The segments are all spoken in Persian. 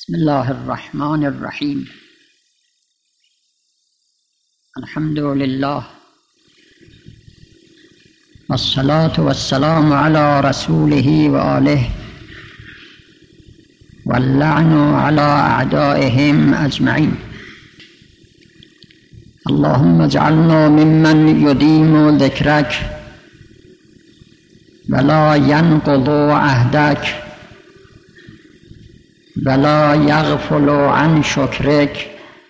بسم الله الرحمن الرحیم. الحمد لله والصلاة والسلام على رسوله وآله واللعن على أعدائهم أجمعين. اللهم اجعلنا ممن يديم ذكرك ولا ينقض عهدك ولا يغفل عن شكرك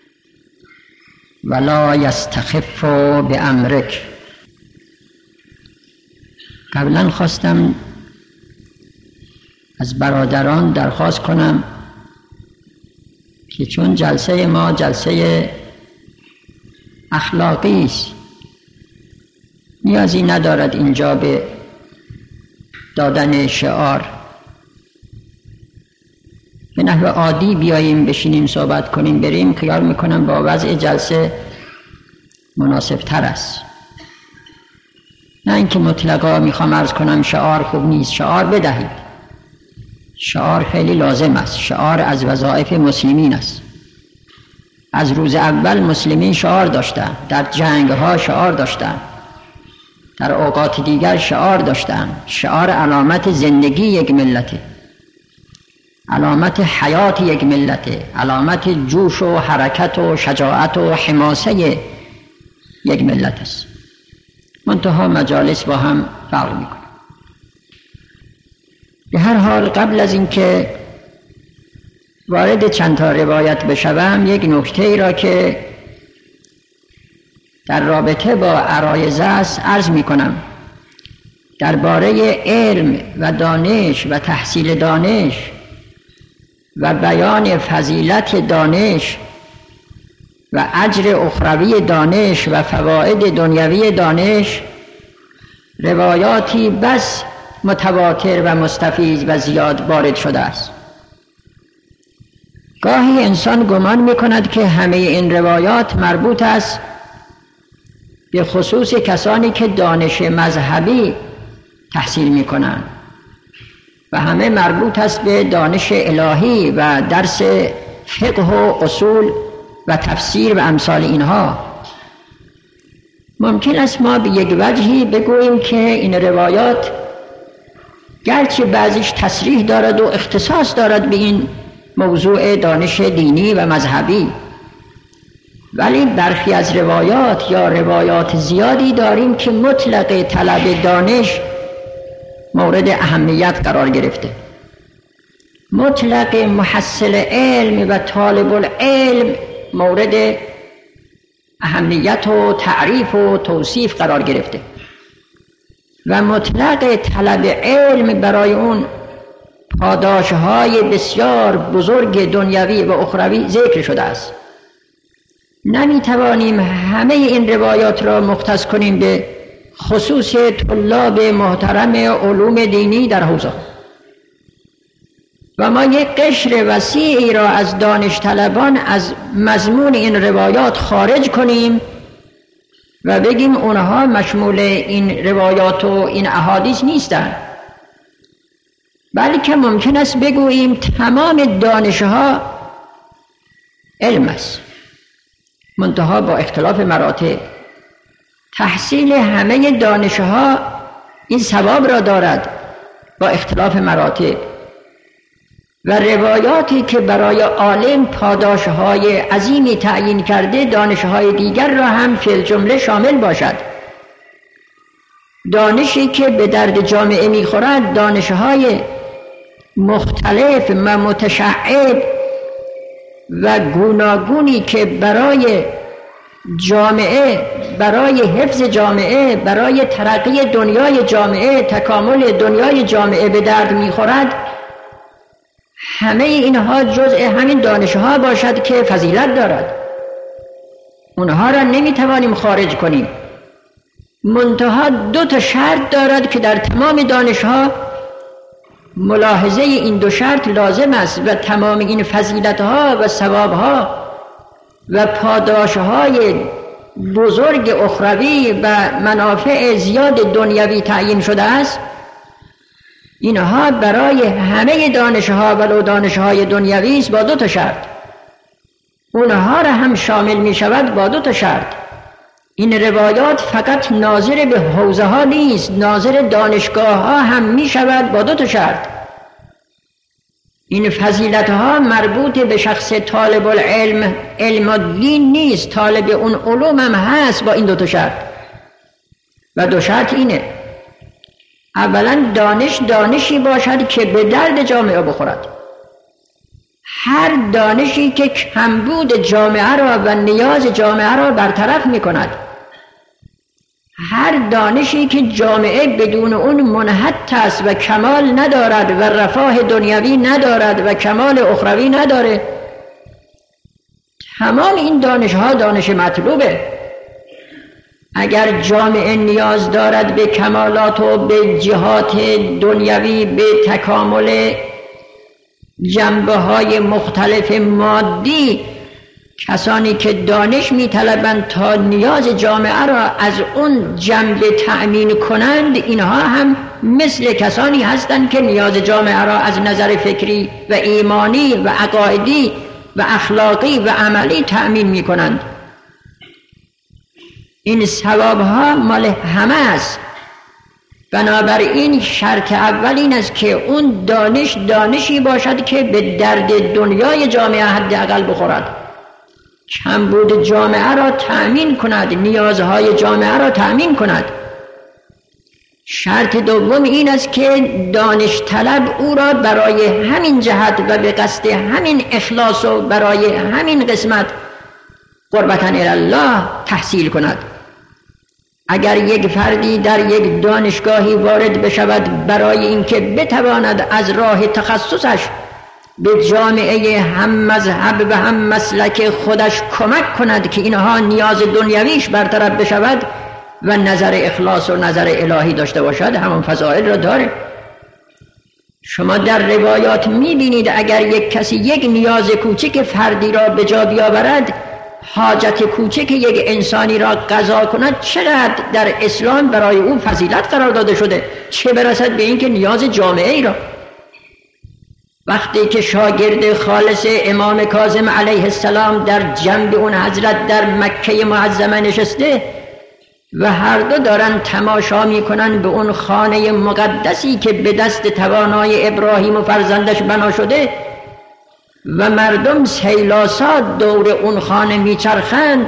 ولا يستخف بأمرك. قبلا خواستم از برادران درخواست کنم که چون جلسه ما جلسه اخلاقی است، نیازی ندارد اینجا به دادن شعار، به نحو عادی بیاییم بشینیم صحبت کنیم بریم. خیال میکنم با وضع جلسه مناسب تر است. نه اینکه مطلقا میخوام عرض کنم شعار خوب نیست، شعار بدهید، شعار خیلی لازم است. شعار از وظایف مسلمین است. از روز اول مسلمین شعار داشتن، در جنگ ها شعار داشتن، در اوقات دیگر شعار داشتن. شعار علامت زندگی یک ملته، علامت حیات یک ملته، علامت جوش و حرکت و شجاعت و حماسه یک ملت است. منتها مجالس با هم فرق میکنه. به هر حال قبل از اینکه وارد چند تا روایت بشوم، یک نکته را که در رابطه با عرایض است عرض میکنم. درباره علم و دانش و تحصیل دانش و بیان فضیلت دانش و اجر اخروی دانش و فواید دنیوی دانش روایاتی بس متواتر و مستفیض و زیاد وارد شده است. گاهی انسان گمان می‌کند که همه این روایات مربوط است به خصوص کسانی که دانش مذهبی تحصیل می‌کنند و همه مربوط است به دانش الهی و درس فقه و اصول و تفسیر و امثال اینها. ممکن است ما به یک وجهی بگوییم که این روایات گرچه بعضیش تصریح دارد و اختصاص دارد به این موضوع دانش دینی و مذهبی، ولی برخی از روایات یا روایات زیادی داریم که مطلق طلب دانش مورد اهمیت قرار گرفته. مطلق محصل علم و طالب العلم مورد اهمیت و تعریف و توصیف قرار گرفته و مطلق طلب علم برای اون پاداشهای بسیار بزرگ دنیوی و اخروی ذکر شده است. نمیتوانیم همه این روایات را مختص کنیم به خصوص طلاب محترم علوم دینی در حوزه و ما یک قشر وسیعی را از دانش طلبان از مضمون این روایات خارج کنیم و بگیم اونها مشمول این روایات و این احادیث نیستند، بلکه ممکن است بگوییم تمام دانشها علم است، منتها با اختلاف مراتب. تحصیل همه دانشها این ثواب را دارد با اختلاف مراتب و روایاتی که برای عالم پاداشهای عظیمی تعیین کرده دانشهای دیگر را هم فی الجمله شامل باشد. دانشی که به درد جامعه میخورد دانشهای مختلف و متشعب و گوناگونی که برای جامعه، برای حفظ جامعه، برای ترقی دنیای جامعه، تکامل دنیای جامعه به درد میخورد، همه اینها جزء همین دانشها باشد که فضیلت دارد. اونها را نمیتوانیم خارج کنیم، منتها دو تا شرط دارد که در تمام دانشها ملاحظه این دو شرط لازم است و تمام این فضیلتها و ثوابها و پاداشهای بزرگ اخروی و منافع زیاد دنیوی تعیین شده است. اینها برای همه دانشها ولو دانشهای دنیوی است با 2 شرط. اونها را هم شامل می شود با 2 شرط. این روایات فقط ناظر به حوزه ها نیست، ناظر دانشگاه ها هم می شود با 2 شرط. این فضیلت ها مربوط به شخص طالب العلم علم و دین نیست، طالب اون علوم هم هست با این 2 شرط. و 2 شرط اینه: اولا دانشی باشد که به درد جامعه بخورد. هر دانشی که کمبود جامعه را و نیاز جامعه را برطرف می کند، هر دانشی که جامعه بدون اون منحط است و کمال ندارد و رفاه دنیوی ندارد و کمال اخروی نداره، تمام این دانش‌ها دانش مطلوبه. اگر جامعه نیاز دارد به کمالات و به جهات دنیوی، به تکامل جنبه‌های مختلف مادی، کسانی که دانش می‌طلبند تا نیاز جامعه را از اون جنبه تأمین کنند، اینها هم مثل کسانی هستند که نیاز جامعه را از نظر فکری و ایمانی و عقایدی و اخلاقی و عملی تأمین می‌کنند. این ثواب‌ها مال همه است. بنابراین شرط اول این است که اون دانشی باشد که به درد دنیای جامعه حداقل بخورد، کمبود جامعه را تأمین کند، نیازهای جامعه را تأمین کند. شرط دوم این است که دانش طلب او را برای همین جهت و به قصد همین اخلاص و برای همین قسمت قربتاً الله تحصیل کند. اگر یک فردی در یک دانشگاهی وارد بشود برای اینکه بتواند از راه تخصصش به جامعه هم مذهب و هم مسلک خودش کمک کند که اینها نیاز دنیویش برطرف بشود و نظر اخلاص و نظر الهی داشته باشد، همون فضائل را داره. شما در روایات میبینید اگر یک کسی یک نیاز کوچک فردی را به جا بیاورد، حاجت کوچک یک انسانی را قضا کند، چقدر در اسلام برای او فضیلت قرار داده شده، چه برسد به اینکه نیاز جامعه ای را. وقتی که شاگرد خالص امام کاظم علیه السلام در جنب اون حضرت در مکه معظمه نشسته و هر دو دارن تماشا میکنن به اون خانه مقدسی که به دست توانای ابراهیم و فرزندش بنا شده و مردم سیلاسات دور اون خانه میچرخند،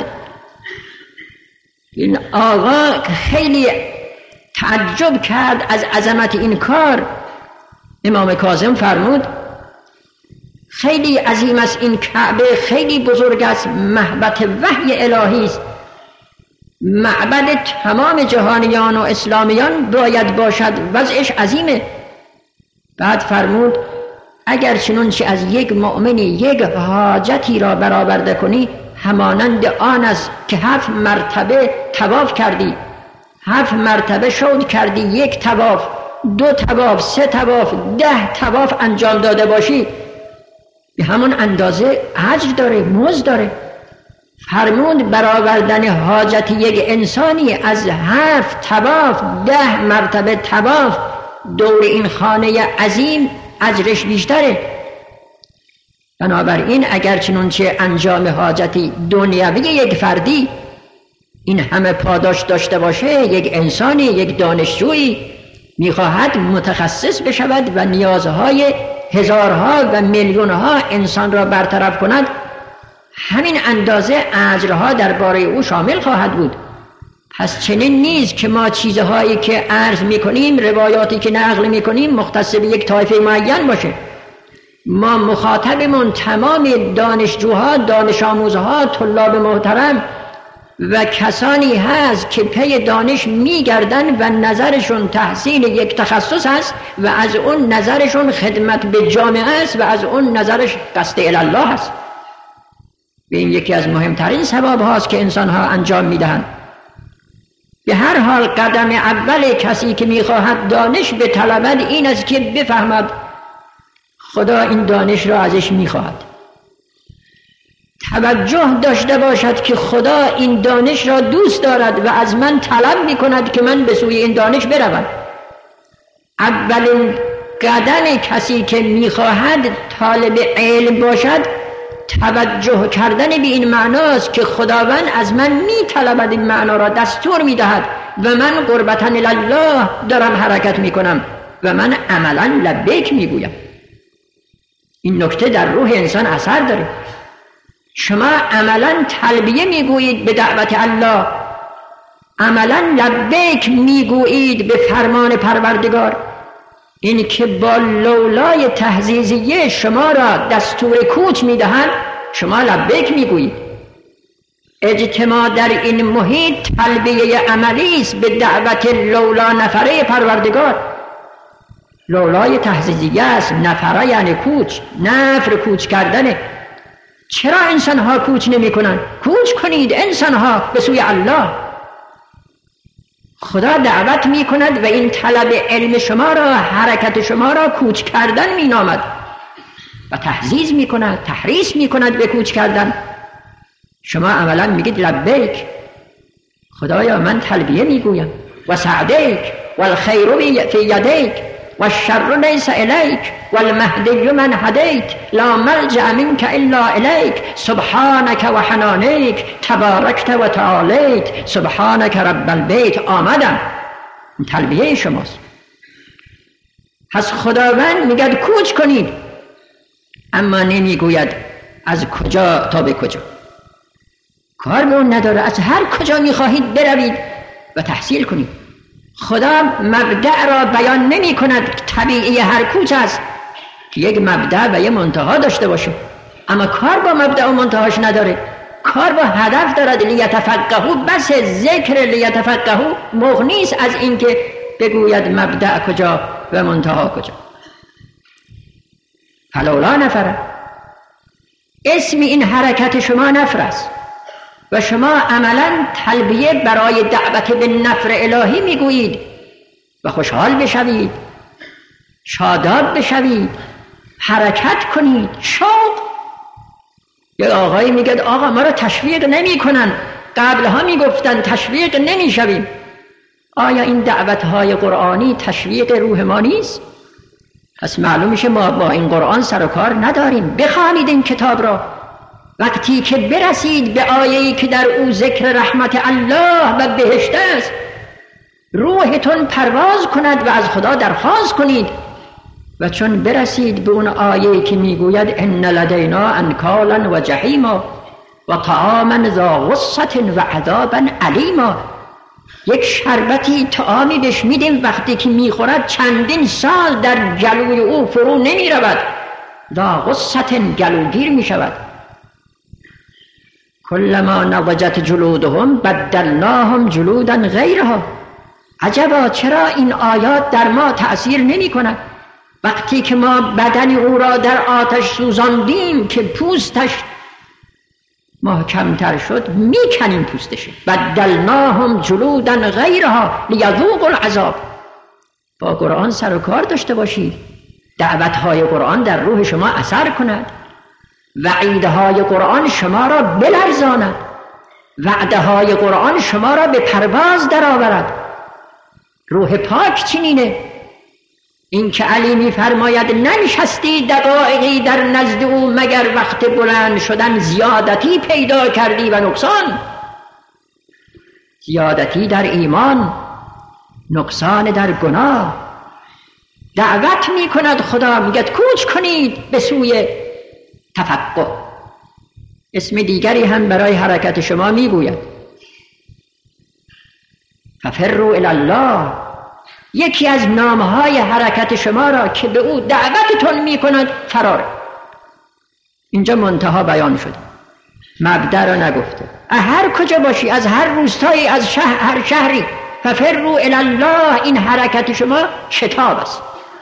این آقا خیلی تعجب کرد از عظمت این کار. امام کاظم فرمود خیلی عظیم است این کعبه، خیلی بزرگ است، محبت وحی الهی است، معبد تمام جهانیان و اسلامیان باید باشد، وضعش عظیمه. بعد فرمود اگر چنانچه از یک مؤمنی یک حاجتی را برآورده کنی، همانند آن است که 7 مرتبه طواف کردی، 7 مرتبه شود کردی، 1 طواف، 2 طواف، 3 طواف، 10 طواف انجام داده باشی، به همون اندازه اجر داره، مزد داره. فرمود برآوردن حاجت یک انسانی از 7 طواف، 10 مرتبه طواف دور این خانه عظیم اجرش بیشتره. بنابراین اگر چنانچه انجام حاجتی دنیوی یک فردی این همه پاداش داشته باشه، یک انسانی، یک دانشجویی میخواهد متخصص بشود و نیازهای هزارها و میلیونها انسان را برطرف کند، همین اندازه اجرها درباره او شامل خواهد بود. پس چنین نیست که ما چیزهایی که عرض میکنیم، روایاتی که نقل میکنیم مختص به یک طایفه معین باشه. ما مخاطبمون تمام دانشجوها، دانش آموزها، طلاب محترم و کسانی هست که پی دانش میگردن و نظرشون تحصیل یک تخصص است و از اون نظرشون خدمت به جامعه است و از اون نظرش قصد الله است. این یکی از مهمترین ثواب هاست که انسان ها انجام میدهند. به هر حال قدم اول کسی که میخواهد دانش بطلبد این است که بفهمد خدا این دانش را ازش میخواهد، توجه داشته باشد که خدا این دانش را دوست دارد و از من طلب میکند که من به سوی این دانش بروم. اولین قدم کسی که میخواهد طالب علم باشد توجه کردن به این معناست که خداوند از من میطلبد، این معنا را دستور میدهد و من قربتاً الله دارم حرکت میکنم و من عملا لبیک میگویم. این نکته در روح انسان اثر داره. شما عملا تلبیه میگویید به دعوت الله، عملا لبیک میگویید به فرمان پروردگار. این که با لولای تهزیزیه شما را دستور کوچ میدهند، شما لبیک میگویید. اجتماع در این محیط تلبیه عملی است به دعوت لولا نفره پروردگار. لولای تهزیزیه است، نفره یعنی کوچ، نفر کوچ کردنه. چرا انسان ها کوچ نمی کنند؟ کوچ کنید انسان ها به سوی الله. خدا دعوت می کند و این طلب علم شما را، حرکت شما را کوچ کردن می نامد و تهزیز می کند، تحریص می کند به کوچ کردن. شما عملا میگید لبیک، خدایا من تلبیه می گویم و سعدیک والخیر فی یدیک والشر لیس الیک والمهدی من هدیت لا ملجأ منک الا الیک سبحانک و حنانیک تبارکت و تعالیت سبحانک رب البیت. آمدم، این تلبیه شماست. پس خداوند میگه کوچ کنید، اما نمیگوید از کجا تا به کجا. کار به اون نداره، از هر کجا میخواهید بروید و تحصیل کنید. خدا مبدأ را بیان نمی کند. طبیعی هر کوچ است که یک مبدأ و یک منتها داشته باشه، اما کار با مبدأ و منتهاش نداره، کار با هدف دارد. لیتفقهوا، بس ذکر لیتفقهوا مغنی است از اینکه بگوید مبدأ کجا و منتها کجا. فلولا نفره، اسم این حرکت شما نفر است و شما عملا تلبیه برای دعوت به نفر الهی میگویید و خوشحال بشوید، شاداب بشوید، حرکت کنید، شوق. یک آقایی میگه آقا ما را تشویق نمی کنن، قبلها میگفتن تشویق نمی شویم. آیا این دعوتهای قرآنی تشویق روح ما نیست؟ پس معلوم میشه ما با این قرآن سر و کار نداریم. بخوانید این کتاب را. وقتی که برسید به آیه‌ای که در او ذکر رحمت الله و بهشت است، روحتون پرواز کند و از خدا درخواست کنید. و چون برسید به اون آیه‌ای که میگوید ان لدینا انکالا و جحیما و طعاما ذا غصة و عذابا علیما، یک شربتی طعامی بهش میدیم وقتی که میخورد چندین سال در گلوی او فرو نمیرود، ذا غصة گلوگیر میشود. کلما نضجت جلودهم بدلناهم جلودا غیرها. عجبا چرا این آیات در ما تأثیر نمی کند؟ وقتی که ما بدن او را در آتش سوزاندیم که پوستش محکمتر شد، میکنیم پوستش. بدلناهم جلودا غیرها لیذوقوا العذاب. با قرآن سر و کار داشته باشید، دعوتهای قرآن در روح شما اثر کند، وعیدهای قرآن شما را بلرزاند، وعدهای قرآن شما را به پرواز درآورد. روح پاک چنینه. این که علی می‌فرماید ننشستی دقایقی در نزد او مگر وقت بلند شدن زیادتی پیدا کردی و نقصان، زیادتی در ایمان، نقصان در گناه. دعوت می‌کند خدا، میگه کوچ کنید به سوی تفقه. اسم دیگری هم برای حرکت شما میگوید ففروا الی الله. یکی از نامهای حرکت شما را که به او دعوتتون میکند فرار. اینجا منتها بیان شد، مبدأ را نگفته. هر کجا باشی، از هر روستایی، از هر شهری، ففروا الی الله. این حرکت شما شتاب است،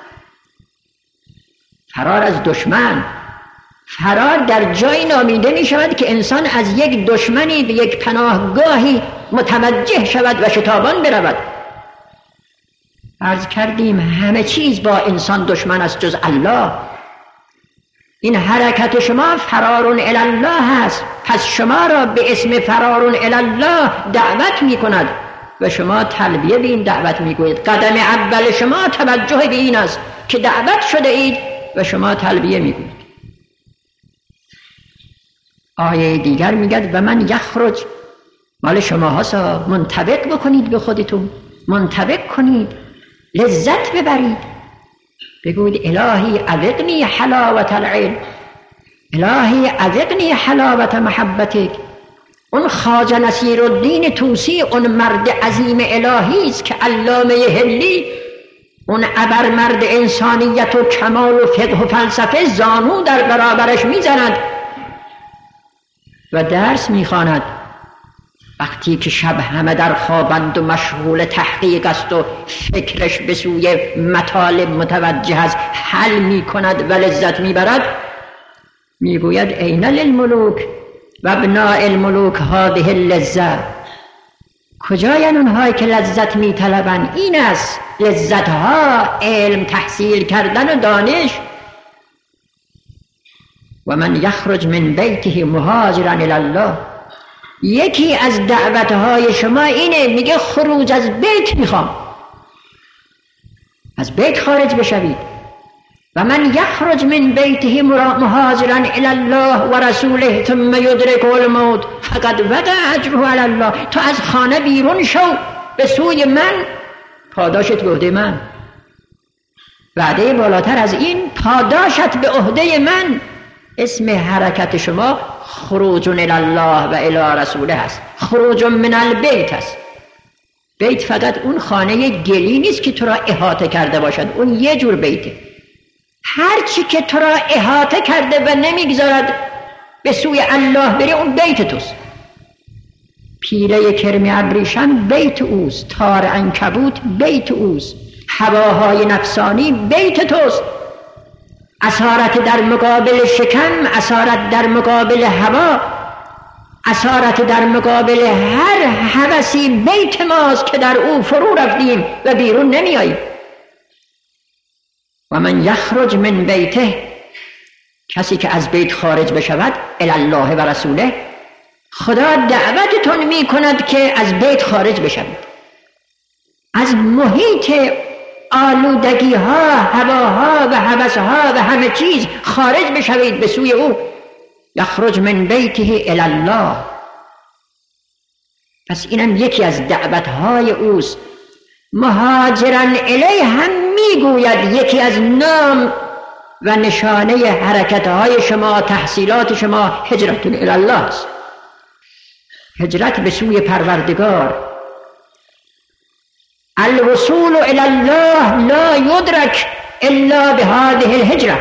فرار از دشمن. فرار در جایی نامیده می شود که انسان از یک دشمنی به یک پناهگاهی متوجه شود و شتابان برود. عرض کردیم همه چیز با انسان دشمن است جز الله. این حرکت شما فرارون الی الله هست، پس شما را به اسم فرارون الی الله دعوت می کند و شما تلبیه به این دعوت می گویید. قدم اول شما توجه به این است که دعوت شده اید و شما تلبیه میگویید. آیه دیگر میگه و من یخرج، مال شما هاسا، منطبق بکنید به خودتون، منطبق کنید، لذت ببرید، بگوید الهی اذقنی حلاوت العلم، الهی اذقنی حلاوت محبتک. اون خواجه نصیرالدین طوسی، اون مرد عظیم الهی است که علامه حلی، اون ابرمرد انسانیت و کمال و فقه و فلسفه زانو در برابرش میزند و درس میخواند. وقتی که شب همه در خوابند و مشغول تحقیق است و فکرش به سوی مطالب متوجه است، حل میکند و لذت میبرد، میگوید این للملوک و ابناء الملوک هذه اللذت. کجایند اونهایی که لذت میطلبند؟ این است لذتها، علم تحصیل کردن و دانش. و من یخرج من بیته مهاجرا الی الله، یکی از دعوتهای شما اینه، میگه خروج از بیت میخوام، از بیت خارج بشوید. و من یخرج من بیته مهاجرا الی الله و رسوله ثم یدرکه الموت فقد وقع اجره علی الله. تو از خانه بیرون شو به سوی من، پاداشت به عهده من. وعده بالاتر از این، پاداشت به عهده من. اسم حرکت شما خروج الی الله و الی رسوله هست، خروج من البیت هست. بیت فقط اون خانه گلی نیست که تو را احاطه کرده باشد، اون یه جور بیته. هرچی که تو را احاطه کرده و نمیگذارد به سوی الله بری، اون بیت توست. پیله کرم ابریشم بیت اوست، تار عنکبوت بیت اوست، هواهای نفسانی بیت توست. اسارت در مقابل شکم، اسارت در مقابل هوا، اسارت در مقابل هر هوسی بیت ماست که در او فرو رفتیم و بیرون نمی آییم. و من یخرج من بیته، کسی که از بیت خارج بشود، الی الله و رسوله، خدا دعوتتون می کند که از بیت خارج بشوید، از محیط آلودگی ها، هواها و هوسها و همه چیز خارج بشوید به سوی او. یخرج من بیته الی الله. پس اینم یکی از دعوتهای اوست. مهاجرا الیه هم میگوید یکی از نام و نشانه حرکتهای شما، تحصیلات شما، هجرت الی الله است. هجرت به سوی پروردگار. الوصول الی الله لا یدرک الا بهذه الهجره.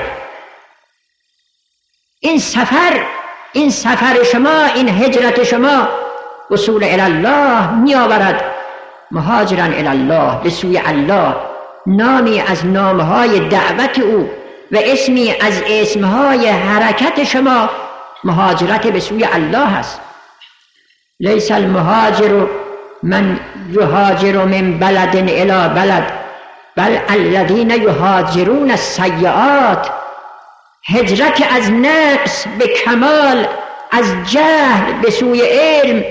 این سفر شما، این هجرت شما، وصول الی الله می آورد. مهاجرا الی الله، به سوی الله، نامی از نامهای دعوت او و اسمی از اسمهای حرکت شما مهاجرت به سوی الله است. لیس المهاجر من یهاجر من بلد الی بلد بل الذین یهاجرون السیئات. هجرت از نقص به کمال، از جهل به سوی علم،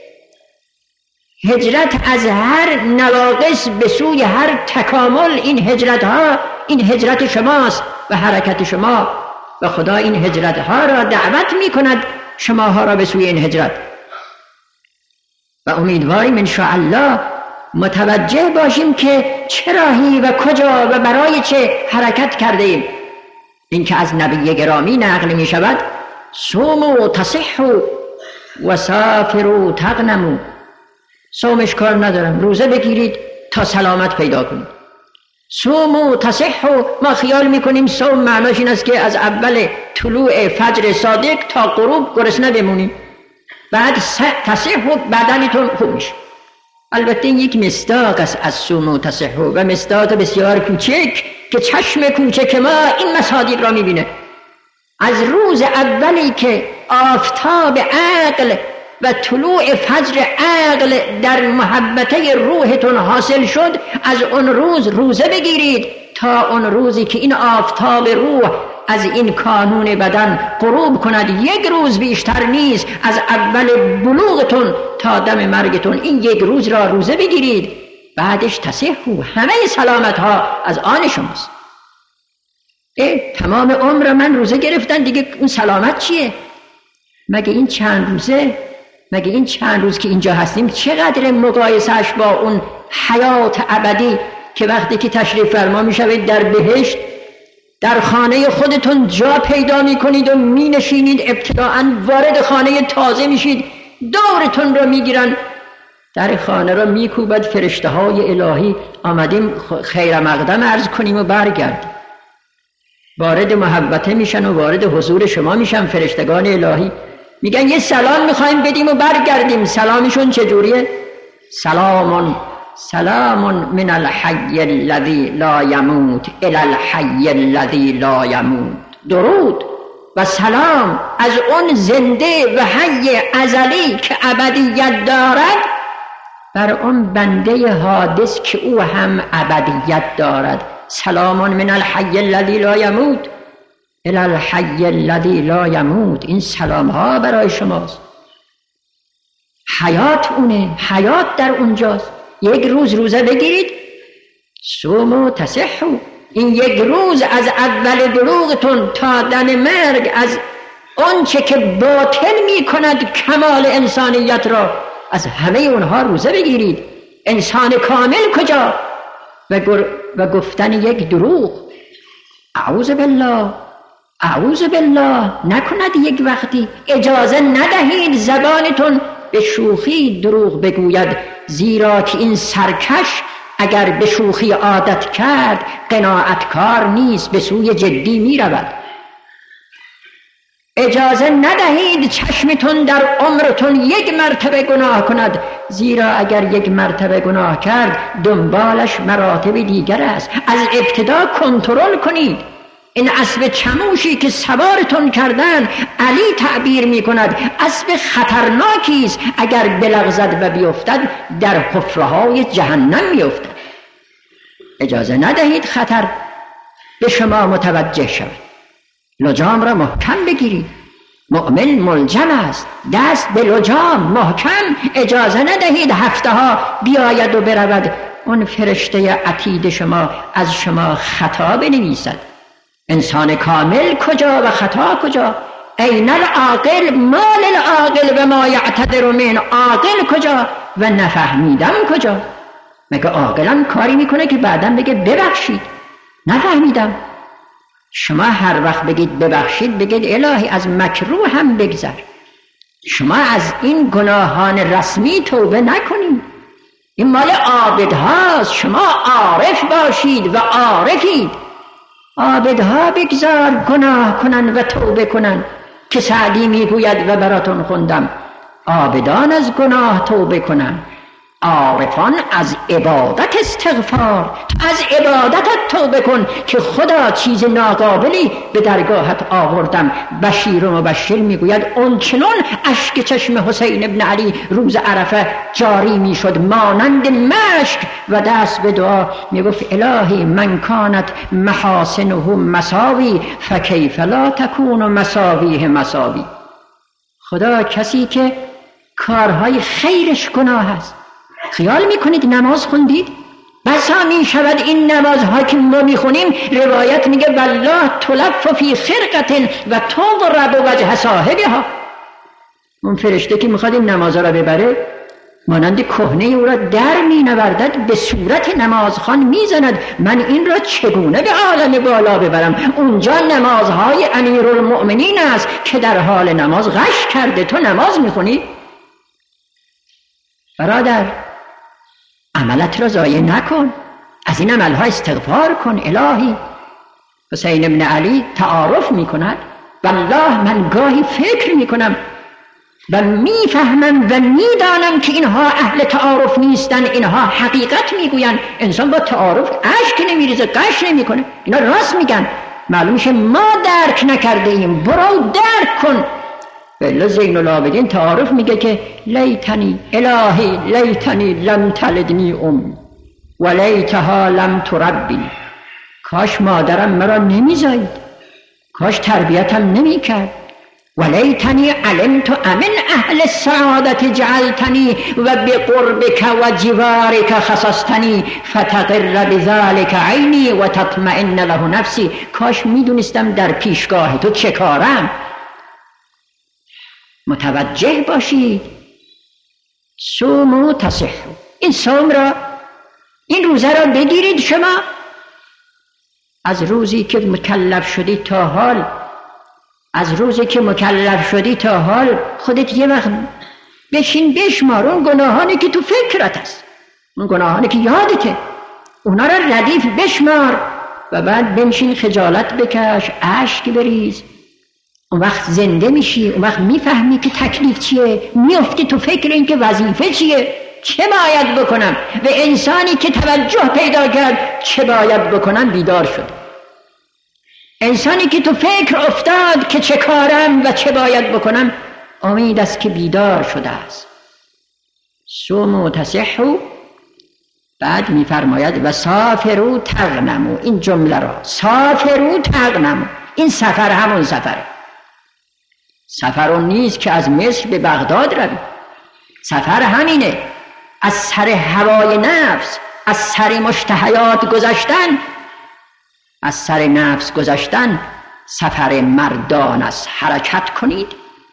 هجرت از هر نواقص به سوی هر تکامل. این هجرت شماست و حرکت شما، و خدا این هجرت ها را دعوت می کند شماها را به سوی این هجرت. و امیدواریم انشاءالله متوجه باشیم که چه راهی و کجا و برای چه حرکت کرده ایم. این که از نبی گرامی نقل می شود: صوموا تصحوا و سافروا تغنموا. صومش کار ندارم، روزه بگیرید تا سلامت پیدا کنید. صوموا تصحوا، ما خیال میکنیم صوم معناش این است که از اول طلوع فجر صادق تا غروب گرسنه بمونیم، بعد تصحوا بدنتون خوب میشه. البته این یک مصداق است از صوموا تصحوا، و مصداق بسیار کوچک که چشم کوچک ما این مصادیق را میبینه. از روز اولی که آفتاب عقل و طلوع فجر عقل در محبته روحتون حاصل شد، از اون روز روزه بگیرید تا اون روزی که این آفتاب روح از این کانون بدن غروب کند. یک روز بیشتر نیست، از اول بلوغتون تا دم مرگتون این یک روز را روزه بگیرید. بعدش تصحوا، همه سلامت ها از آن شماست. تمام عمر من روزه گرفتن دیگه اون سلامت چیه؟ مگه این چند روز که اینجا هستیم چقدر مقایسهش با اون حیات ابدی که وقتی که تشریف فرما میشوید در بهشت در خانه خودتون جا پیدا میکنید و مینشینید، ابتداءً وارد خانه تازه میشید، دورتون رو میگیرن، در خانه رو میکوبد فرشته های الهی آمدیم خیر مقدم عرض کنیم و برگردیم. وارد محبته میشن و وارد حضور شما میشن فرشتگان الهی، میگن یه سلام میخوایم بدیم و برگردیم. سلامشون چجوریه؟ سلام من الحی الذی لا یموت الی الحی الذی لا یموت. درود و سلام از اون زنده و حی ازلی که ابدیت دارد بر اون بنده حادث که او هم ابدیت دارد. سلام من الحی الذی لا یموت الی الحی الذی لا یموت. این سلام ها برای شماست. حیات اونه، حیات در اونجاست. یک روز روزه بگیرید، صوموا تصحوا. این یک روز از اول بلوغتون تا دم مرگ از آنچه که باطل می کند کمال انسانیت را از همه اونها روزه بگیرید. انسان کامل کجا؟ و گفتن یک دروغ. اعوذ بالله نکند. یک وقتی اجازه ندهید زبانتون به شوخی دروغ بگوید، زیرا که این سرکش اگر به شوخی عادت کرد قناعتکار نیست، به سوی جدی می رود. اجازه ندهید چشمتون در عمرتون یک مرتبه گناه کند، زیرا اگر یک مرتبه گناه کرد دنبالش مراتب دیگر است. از ابتدا کنترل کنید. این اسب چموشی که سوارتون کردن علی تعبیر می کند اسب خطرناکی است، اگر بلغزد و بیفتد در حفره‌های جهنم می افتد. اجازه ندهید خطر به شما متوجه شود. لجام را محکم بگیرید. مؤمن ملجم است، دست به لجام محکم. اجازه ندهید هفته ها بیاید و برود اون فرشته عتید شما از شما خطا بنویسد. انسان کامل کجا و خطا کجا؟ این العاقل مال العاقل و ما یعتذر من. عاقل کجا و نفهمیدم کجا؟ مگه عاقلم کاری میکنه که بعداً بگه ببخشید نفهمیدم؟ شما هر وقت بگید ببخشید بگید الهی از مکروه هم بگذر. شما از این گناهان رسمی توبه نکنید. این مال عابدهاست. شما عارف باشید و عارفید. عابدها بگذار گناه کنن و توبه کنن که سعدی میگوید و براتون خوندم عابدان از گناه توبه کنن، عارفان از عبادت استغفار. از عبادتت توبه کن که خدا چیز ناقابلی به درگاهت آوردم. بشیر و مبشر میگوید اون چنون اشک چشم حسین ابن علی روز عرفه جاری میشد مانند مشک و دست به دعا میگفت الهی من کانت محاسنه مساوی فکیف لا تکون مساویه مساوی. خدا کسی که کارهای خیرش گناه است. خیال میکنید نماز خوندید؟ بسا میشود این نمازها که ما میخونیم روایت میگه والله تلف فی خرقت و تضرب وجه صاحبها. اون فرشته که میخواد این نمازها را ببره مانند کهنه او را در مینوردد، به صورت نمازخوان میزند. من این را چگونه به عالم بالا ببرم؟ اونجا نمازهای امیرالمؤمنین است که در حال نماز غش کرده. تو نماز میخونی؟ برادر عملت را ضایع نکن، از این عملها استغفار کن. الهی حسین ابن علی تعارف میکند والله من گاهی فکر میکنم و میفهمم و میدانم که اینها اهل تعارف نیستن، اینها حقیقت میگوین. انسان با تعارف اشک نمیریزه، قش نمیکنه. اینا راست میگن. معلوم میشه ما درک نکرده ایم. برو درک کن. بله زین العابدین تعارف میگه که لیتنی الهی لیتنی لم تلدنی و لیتها لم تربی. کاش مادرم مرا نمیزاید، کاش تربیتم نمیکرد. ولیتنی علمت امن اهل السعادت جعلتنی و بقربک و جوارک خصصتنی فتقر بذلک عینی و تطمئن له نفسی. کاش میدونستم در پیشگاه تو چه کارم. متوجه باشید. صوموا تصحوا. این صوم را، این روزه را بگیرید. شما از روزی که مکلف شدی تا حال، از روزی که مکلف شدی تا حال خودت یه وقت بشین بشمار اون گناهانی که تو فکرت هست، اون گناهانی که یادته، اونا را ردیف بشمار و بعد بنشین خجالت بکش، اشک بریز. اون وقت زنده میشی، اون وقت میفهمی که تکلیف چیه، میافتی تو فکر این که وظیفه چیه، چه باید بکنم. و انسانی که توجه پیدا کرد چه باید بکنم بیدار شد. انسانی که تو فکر افتاد که چه کارم و چه باید بکنم امید است که بیدار شده است. صوموا تصحوا. بعد میفرماید و سافروا تغنموا. این جمله را سافروا تغنموا، این سفر همون سفره. سفر اون نیست که از مصر به بغداد روی. سفر همینه، از سر هوای نفس، از سر مشتهیات گذشتن، از سر نفس گذشتن. سفر مردان است. حرکت کنید.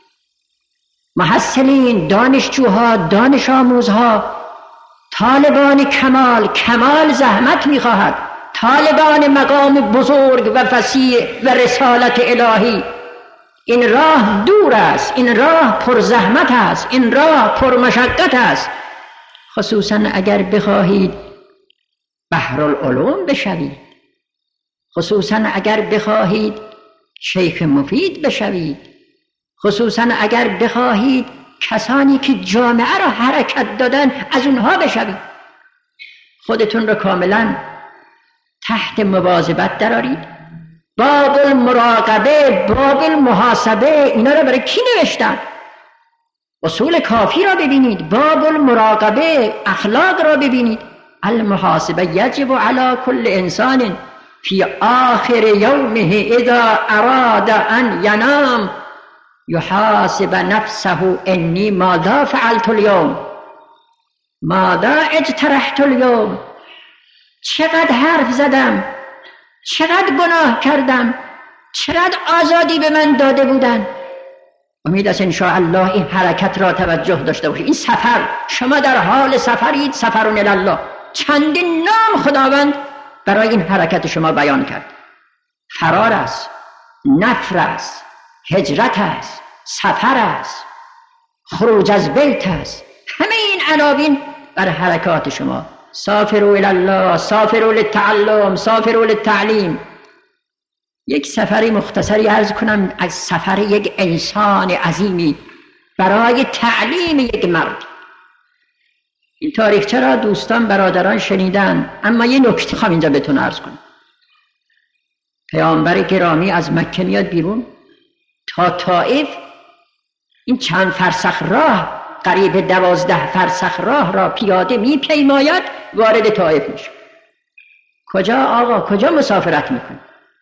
محصلین، دانشجوها، دانش آموزها، طالبان کمال، کمال زحمت می‌خواهد. طالبان مقام بزرگ و وسیع و رسالت الهی، این راه دور است، این راه پر زحمت است، این راه پر مشقت است. خصوصا اگر بخواهید بحرالعلوم بشوید، خصوصا اگر بخواهید شیخ مفید بشوید، خصوصا اگر بخواهید کسانی که جامعه را حرکت دادن از اونها بشوید. خودتون را کاملا تحت مواظبت درارید. باب المراقبه، باب المحاسبه، اینا را برای کی نوشتن؟ اصول کافی را ببینید. باب المراقبه، اخلاق را ببینید. المحاسبه یجب علی کل انسان فی آخر یومه اذا اراد ان ینام یحاسب نفسه انی ماذا فعلت اليوم، ماذا اجترحت اليوم، چقدر حرف زدم، چقدر گناه کردم، چقدر آزادی به من داده بودن. امید است انشاءالله این حرکت را توجه داشته باشید. این سفر، شما در حال سفرید، سفرون الله. چندین نام خداوند برای این حرکت شما بیان کرد. فرار است، نفر است، هجرت است، سفر است، خروج از بیت است. همه این عناوین بر حرکات شما. سافروا الی الله، سافروا للتعلم، سافروا للتعلیم. یک سفری مختصری عرض کنم از سفر یک انسان عظیمی برای تعلیم یک مرد. این تاریخچه را دوستان برادران شنیدن، اما یه نکته خواهم اینجا بهتون عرض کنم. پیامبر گرامی از مکه میاد بیرون تا طائف، این چند فرسخ راه، قریب 12 فرسخ راه را پیاده میپیماید، وارد طائف میشه. کجا آقا، کجا مسافرت میکنه؟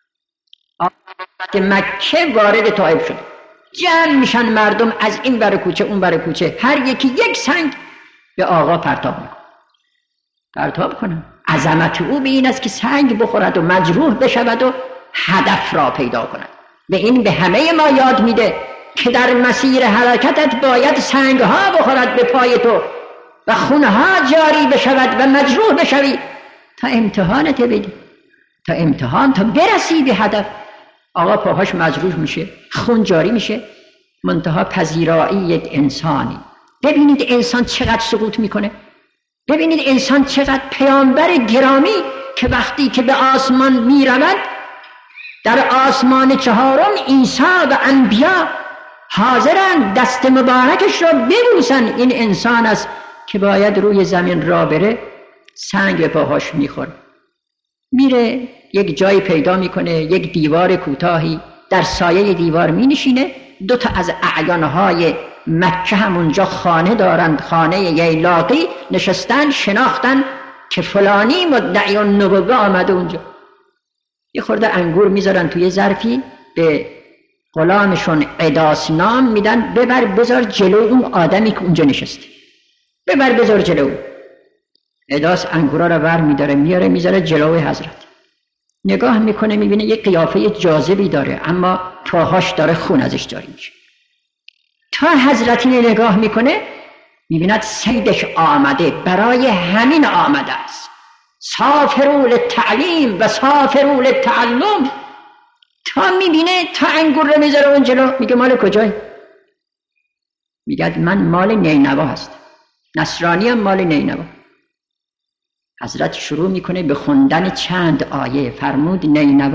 مکه وارد طائف شد. جمع میشن مردم از این ور کوچه اون ور کوچه، هر یکی یک سنگ به آقا پرتاب میکنه. پرتاب کنن. عظمت او به این است که سنگ بخورد و مجروح بشود و هدف را پیدا کند. به این به همه ما یاد میده که در مسیر حرکتت باید سنگ ها بخورد به پای تو و خون ها جاری بشود و مجروح بشوی تا امتحانت بدی، تا امتحان، تا برسی به هدف. آقا پاهاش مجروح میشه، خون جاری میشه، منتها پذیرایی یک انسانی. ببینید انسان چقدر سقوط میکنه، ببینید انسان چقدر. پیامبر گرامی که وقتی که به آسمان میرود، در آسمان چهارم عیسی و انبیا حاضرن دست مبارکش را ببوسن. این انسان است که باید روی زمین را بره، سنگ به پاهاش میخوره، میره یک جایی پیدا میکنه، یک دیوار کوتاهی، در سایه دیوار مینشینه. 2 تا از اعیانهای مکه همونجا خانه دارند، خانه ییلاقی، نشستن شناختن که فلانی مدعی النبوه آمده اونجا. یه خورده انگور میذارن توی ظرفی، به غلامشون عداس نام میدن، ببر بذار جلو اون آدمی که اونجا نشسته، ببر بذار جلو. عداس انگورا رو بر میداره میاره میذاره جلوی حضرت، نگاه میکنه میبینه یک قیافه جاذبی داره اما پاهاش داره خون ازش جاری میشه. تا حضرت نگاه میکنه میبیند سیدش آمده، برای همین آمده است. سافروا للتعلیم و سافروا للتعلم. تا میبینه تا انگور رو میذاره اون جلو، میگه مال کجایی؟ میگه من مال نینوا هستم، نصرانی هم مال نینوا. حضرت شروع میکنه به خوندن چند آیه. فرمود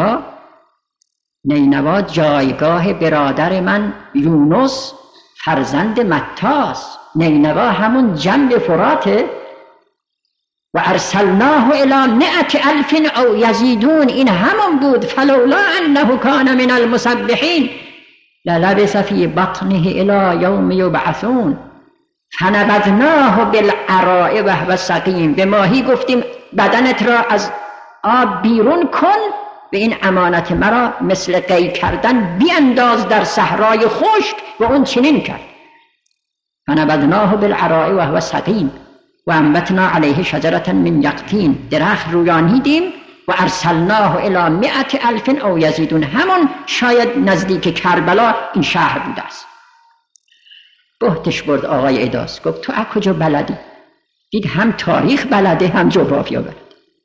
نینوا جایگاه برادر من یونس فرزند متاست. نینوا همون جنب فراته. و ارسلناه الی 100,000 او یزیدون، این همون بود. فلولا انه کان من المسبحین للبث فی بطنه الی یوم یبعثون فنبذناه بالعراء وهو سقیم. به ماهی گفتیم بدنت را از آب بیرون کن، به این امانت مرا مثل قی کردن بیانداز در صحرای خشک، و اون چنین کرد. فنبذناه بالعراء وهو سقیم و انبتنا علیه شجرة من یقطین، درخت رویانیدیم. و ارسلناه الی 100,000 او یزیدون، همون شاید نزدیک کربلا این شهر بوده است. بهتش برد آقای عداس، گفت تو از کجا بلدی؟ دید هم تاریخ بلده هم جغرافیا بلده.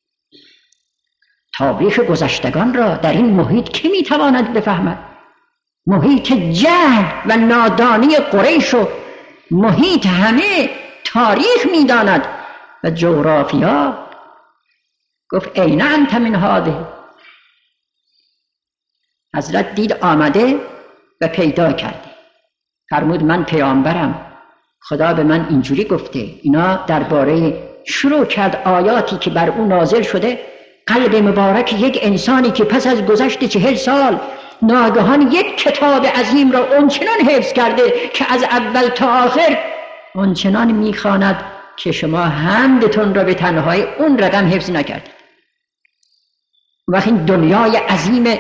تاریخ گذشتگان را در این محیط کی میتواند بفهمد؟ محیط جهل و نادانی قریش و محیط همه تاریخ میداند و جغرافیا. گفت این انت من هذه. حضرت دید آمده و پیدا کرده. فرمود من پیامبرم، خدا به من اینجوری گفته. اینا درباره شروع کرد آیاتی که بر او نازل شده. قلب مبارک یک انسانی که پس از گذشت 40 سال ناگهان یک کتاب عظیم را اونچنان حفظ کرده که از اول تا آخر اونچنان میخواند که شما حمدتون را به تنهایی اون رقم حفظ نکردید. وقتی این دنیای عظیم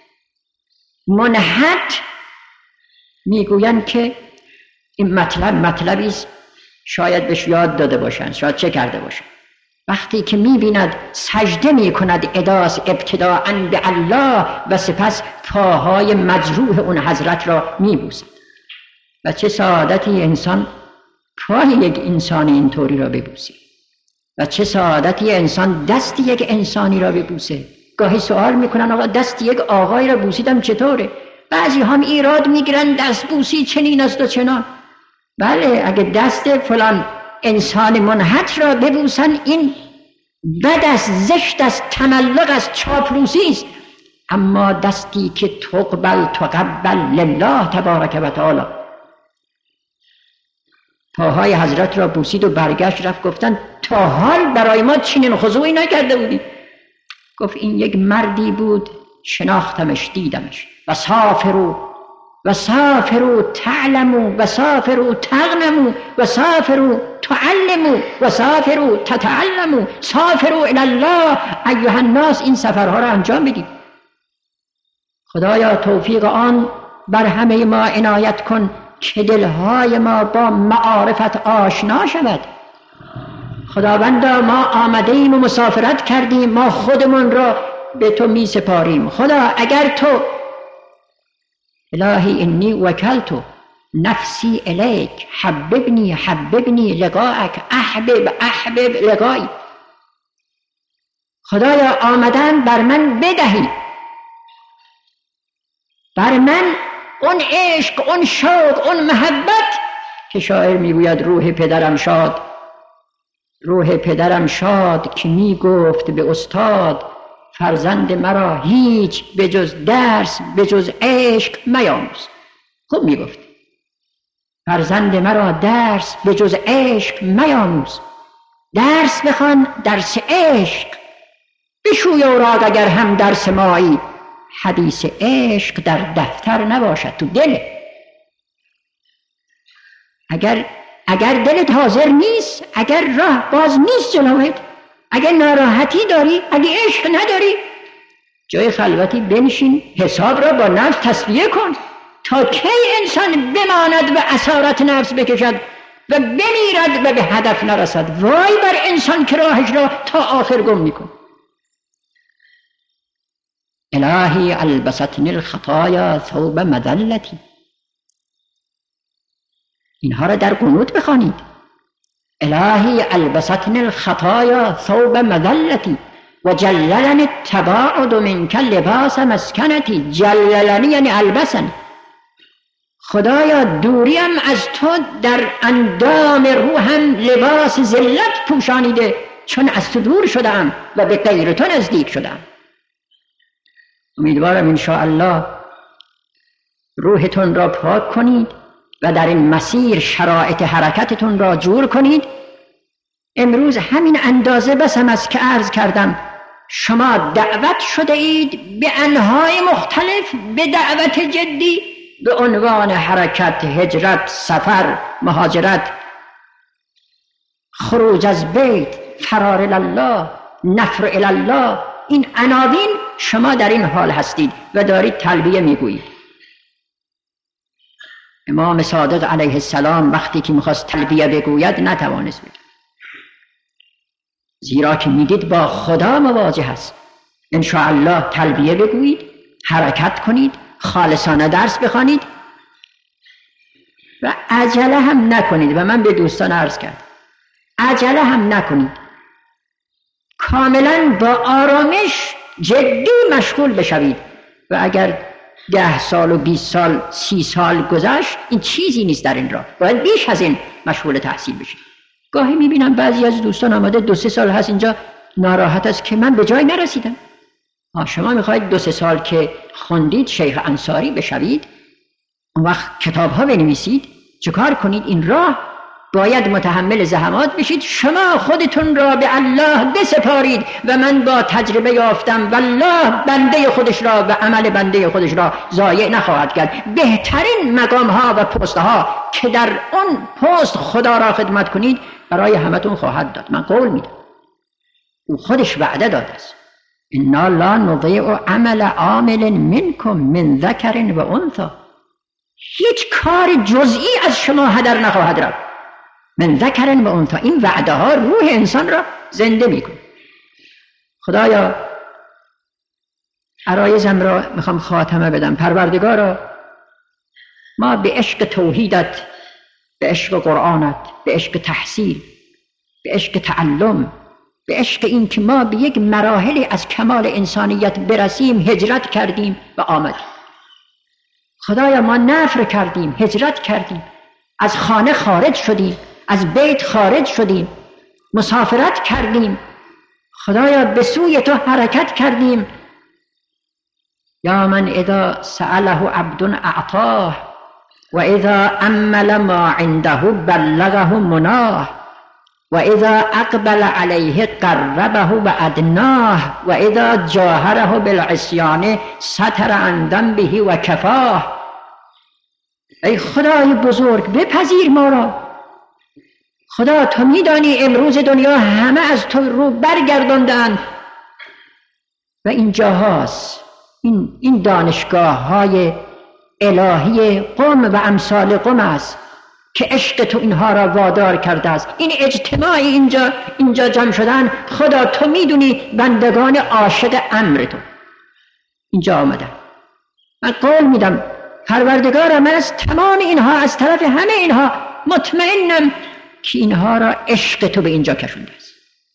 منحت میگویند که این مطلبی است شاید بهش یاد داده باشند، شاید چه کرده باشند. وقتی که میبیند سجده میکند عداس ابتداءً به الله و سپس پاهای مجروح اون حضرت را میبوسد. و چه سعادتی انسان پای یک انسانی اینطوری را ببوسه، و چه سعادتی انسان دست یک انسانی را ببوسه. گاهی سوال میکنن آقا دست یک آقای را بوسیدم چطوره؟ بعضی هم ایراد میگیرن دست بوسی چنین است و چنان. بله، اگه دست فلان انسان منحت را ببوسن این بد است، زشت است، تملق است، چاپلوسی است. اما دستی که تقبل لله تبارک و تعالی، پاهای حضرت را بوسید و برگشت رفت. گفتن تا حال برای ما چنین خضوعی نکرده بودی. گفت این یک مردی بود شناختمش، دیدمش. و سافروا تعلموا و سافروا تغنموا و سافروا تعلموا و سافروا تتعلموا سافروا الی الله ایها الناس. این سفرها را انجام بدید. خدایا توفیق آن بر همه ما عنایت کن که دلهای ما با معارفت آشنا شود. خداوندا ما آمده ایم و مسافرت کردیم، ما خودمون را به تو می سپاریم. خدا اگر تو الهی انی وکلت نفسی الیک حببنی لقاءک احبب لقایی. خدایا آمدن بر من بدهی، بر من اون عشق، اون شوق، اون محبت که شاعر میگوید روح پدرم شاد که میگفت به استاد فرزند مرا هیچ بجز درس بجز عشق میاموز. خوب میگفت فرزند مرا درس بجز عشق میاموز. درس بخوان، درس عشق بشوی اوراق اگر هم درس مایی. حدیث عشق در دفتر نباشد، تو دل. اگر دلت حاضر نیست، اگر راه باز نیست جلوت، اگر ناراحتی داری، اگر عشق نداری، جای خلوتی بنشین، حساب را با نفس تصفیه کن. تا کی انسان بماند و اسارت نفس بکشد و بمیرد و به هدف نرسد؟ وای بر انسان که راهش را تا آخر گم میکن. الهی البستنی الخطایا ثوب مذلتی. اینها را در قنوت بخوانید. الهی البستنی الخطایا ثوب مذلتی و جللنی التباعد منک لباس مسکنتی. جللنی یعنی البسنی. خدایا دوریم از تو در اندام روحم لباس ذلت پوشانیده، چون از تو دور شدم و به غیر تو نزدیک شدم. امیدوارم انشاءالله روحتون را پاک کنید و در این مسیر شرایط حرکتتون را جور کنید. امروز همین اندازه بسم است که عرض کردم. شما دعوت شده اید به انواع مختلف، به دعوت جدی، به عنوان حرکت، هجرت، سفر، مهاجرت، خروج از بیت، فرار الله، نفر الله. این عناوین شما در این حال هستید و دارید تلبیه میگویید. امام صادق علیه السلام وقتی که میخواست تلبیه بگوید نتوانست بگوید، زیرا که میدید با خدا مواجه هست. انشاءالله تلبیه بگویید، حرکت کنید، خالصانه درس بخوانید و عجله هم نکنید. و من به دوستان عرض کردم عجله هم نکنید، کاملا با آرامش جدی مشغول بشوید. و اگر 10 سال و 20 سال 30 سال گذشت، این چیزی نیست در این راه، باید بیش از این مشغول تحصیل بشید. گاهی میبینم بعضی از دوستان آمده 2-3 سال هست اینجا، ناراحت است که من به جای نرسیدم. شما میخواید 2-3 سال که خوندید شیخ انصاری بشوید، اون وقت کتاب ها بنویسید، چه کار کنید؟ این راه باید متحمل زحمات بشید. شما خودتون را به الله بسپارید و من با تجربه یافتم والله بنده خودش را و عمل بنده خودش را ضایع نخواهد کرد. بهترین مقام ها و پست ها که در اون پست خدا را خدمت کنید برای همتون خواهد داد. من قول میدم، او خودش وعده داده است. انا لا نضیع عمل عامل منکم من ذکر و انثی. هیچ کار جزئی از شما هدر نخواهد رفت. من ذکر و انثی، این وعده ها روح انسان را زنده میکنه. خدایا عرایزم را میخوام خاتمه بدم. پروردگارا ما به عشق توحیدت، به عشق قرآنت، به عشق تحصیل، به عشق تعلم، به عشق این که ما به یک مراحل از کمال انسانیت برسیم هجرت کردیم و آمدیم. خدایا ما نفر کردیم، هجرت کردیم، از خانه خارج شدیم، از بیت خارج شدیم، مسافرت کردیم. خدایا به سوی تو حرکت کردیم. یا من اذا سأله عبد اعطاه و اذا امل ما عنده بلغه مناه و اذا اقبل علیه قربه و ادناه و اذا جاهره بالعصیان ستر عن ذنبه و کفاه. ای خدای بزرگ بپذیر ما را. خدا تو میدانی امروز دنیا همه از تو رو برگرداندند و این جاهاست، این دانشگاه های الهی قم و امثال قم است که عشق تو اینها را وادار کرده است. این اجتماعی اینجا جمع شدن، خدا تو میدونی بندگان عاشق امر تو اینجا آمدن. من قول میدم پروردگارم، من از تمام اینها، از طرف همه اینها مطمئنم که اینها را عشق تو به اینجا کشونده است.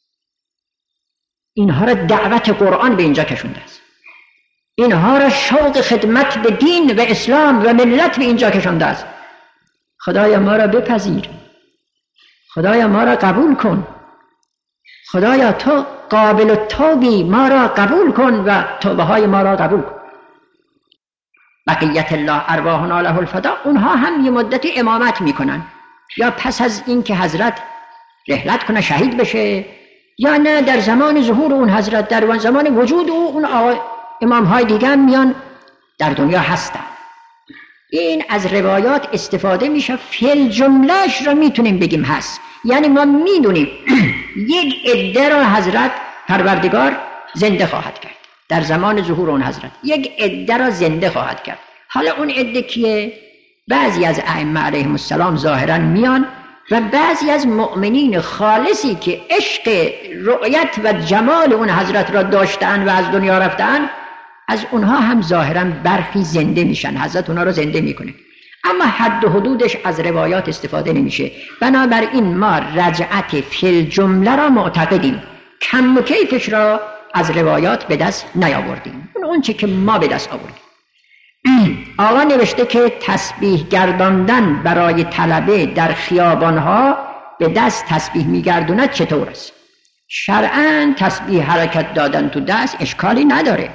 اینها را دعوت قرآن به اینجا کشونده است. اینها را شوق خدمت به دین و اسلام و ملت به اینجا کشونده است. خدایا ما را بپذیر. خدایا ما را قبول کن. خدایا تو قابل التوبی، ما را قبول کن و توبه های ما را قبول کن. بقیت الله ارواحنا له الفدا، اونها هم یه مدتی امامت میکنن، یا پس از این که حضرت رحلت کنه شهید بشه، یا نه در زمان ظهور اون حضرت، در زمان وجود اون امام های دیگه میان در دنیا هستن. این از روایات استفاده میشه، فعل جملهش را میتونیم بگیم هست. یعنی ما میدونیم یک عده را حضرت پروردگار زنده خواهد کرد در زمان ظهور اون حضرت، یک عده را زنده خواهد کرد. حالا اون عده کیه؟ بعضی از ائمه علیهم السلام ظاهرا میان و بعضی از مؤمنین خالصی که عشق رؤیت و جمال اون حضرت را داشتن و از دنیا رفتن، از اونها هم ظاهرا برخی زنده میشن، حضرت اونها را زنده میکنه، اما حد و حدودش از روایات استفاده نمیشه. بنابراین ما رجعت فی الجمله را معتقدیم، کم و کیفش را از روایات به دست نیاوردیم، اون چه که ما به دست آوردیم. آقا نوشته که تسبیح گرداندن برای طلبه در خیابانها به دست تسبیح میگردوند چطور است؟ شرعاً تسبیح حرکت دادن تو دست اشکالی نداره،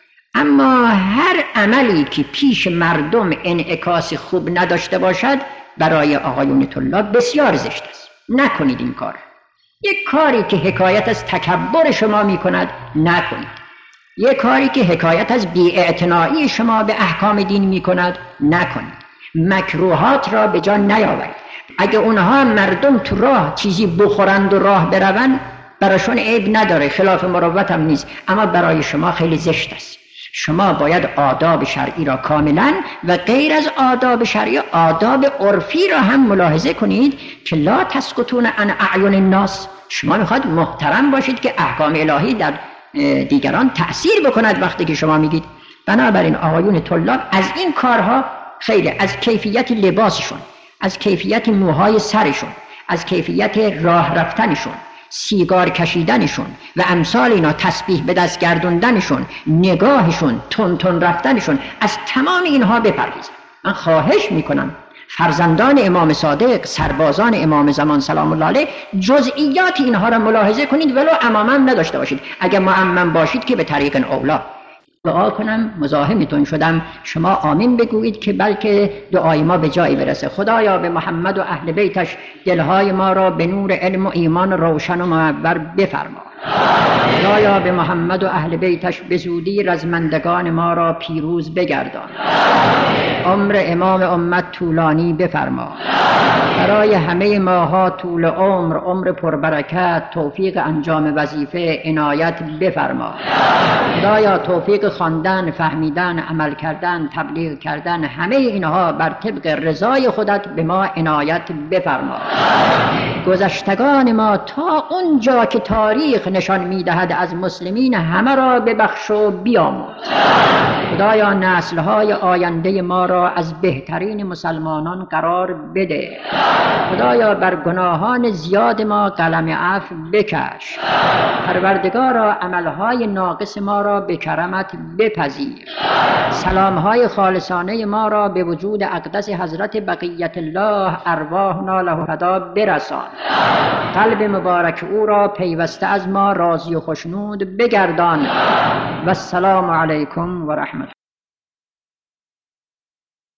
اما هر عملی که پیش مردم انعکاس خوب نداشته باشد برای آقایون طلاب بسیار زشت است. نکنید این کار. یک کاری که حکایت از تکبر شما می کند نکنید. یک کاری که حکایت از بی‌اعتنایی شما به احکام دین می کند نکنید. مکروهات را به جا نیاورید. اگه اونها مردم تو راه چیزی بخورند و راه بروند براشون عیب نداره، خلاف مروت هم نیست، اما برای شما خیلی زشت است. شما باید آداب شرعی را کاملا و غیر از آداب شرعی آداب عرفی را هم ملاحظه کنید که لا تسکتون عن اعین الناس. شما میخواد محترم باشید که احکام الهی در دیگران تأثیر بکند وقتی که شما میگید. بنابراین آقایون طلاب از این کارها خیلی، از کیفیت لباسشون، از کیفیت موهای سرشون، از کیفیت راه رفتنشون، سیگار کشیدنشون و امثال اینا، تسبیح به دست گردوندنشون، نگاهشون، تون تون رفتنشون، از تمام اینها بپرهیزید. من خواهش میکنم فرزندان امام صادق، سربازان امام زمان سلام الله علیه، جزئیات اینها را ملاحظه کنید، ولو عمامم نداشته باشید. اگر معمم باشید که به طریق اولا. دعا کنم، مزاحمتون شدم، شما آمین بگویید که بلکه دعای ما به جایی برسه. خدایا به محمد و اهل بیتش دلهای ما را به نور علم و ایمان روشن و منور بفرما. خدایا به محمد و اهل بیتش به زودی رزمندگان ما را پیروز بگردان. عمر امام امت طولانی بفرما. برای همه ماها طول عمر پربرکت، توفیق انجام وظیفه عنایت بفرما. خدایا توفیق خواندن، فهمیدن، عمل کردن، تبلیغ کردن، همه اینها بر طبق رضای خودت به ما عنایت بفرما. گذشتگان ما تا اونجا که تاریخ نشان میدهد از مسلمین همه را ببخش و بیامرز. خدایا نسل‌های آینده ما را از بهترین مسلمانان قرار بده. خدایا بر گناهان زیاد ما قلم عفو بکش. پروردگارا عملهای ناقص ما را به کرمت بپذیر. سلامهای خالصانه ما را به وجود اقدس حضرت بقیت الله ارواحنا له فدا برسان. قلب مبارک او را پیوسته از ما راضی و خوشنود بگردان. و السلام علیکم و رحمت الله.